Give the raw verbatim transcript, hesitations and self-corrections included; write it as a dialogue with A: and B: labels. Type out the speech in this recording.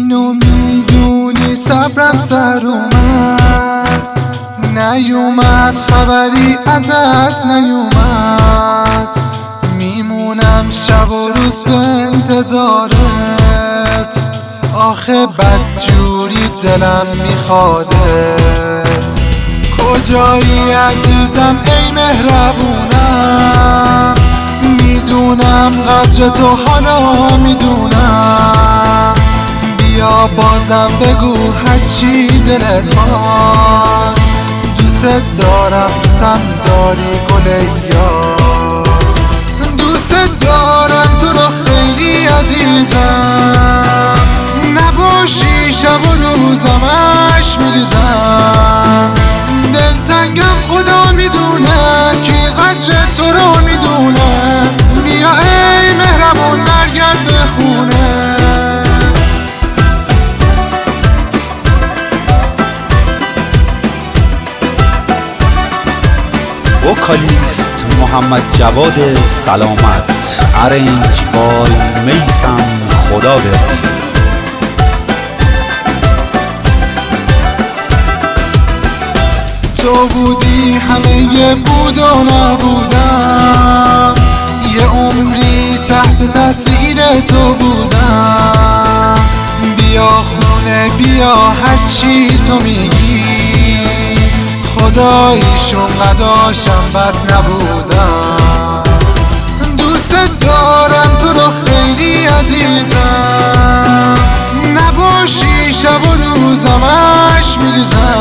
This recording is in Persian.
A: اینو میدونی صبرم سر اومد، نیومد خبری ازت نیومد، میمونم شب و روز به انتظارت، آخه بدجوری دلم میخوادت. کجایی عزیزم ای مهربونم، میدونم قدر تو حالا میدونم، بیا بازم بگو هرچی دلت خواست، دوست دارم دوستم داری گل یاس، دوست دارم تو رو خیلی عزیزم، نباشی شب و روزمش میریزم، دلتنگم خدا میدونه که قدر تو رو میدونه، بیا ای مهربون برگرد به خونه.
B: وکالیست محمد جواد سلامت، ارنج بای میسم خداوردی.
A: تو بودی همه یه بود و نبودم، یه عمری تحت تاثیر تو بودم، بیا خونه بیا هرچی تو میگی، خداییشون قداشم بد نبودم، دوست دارم تو رو خیلی عزیزم، نباشی شب و روزمش میریزم،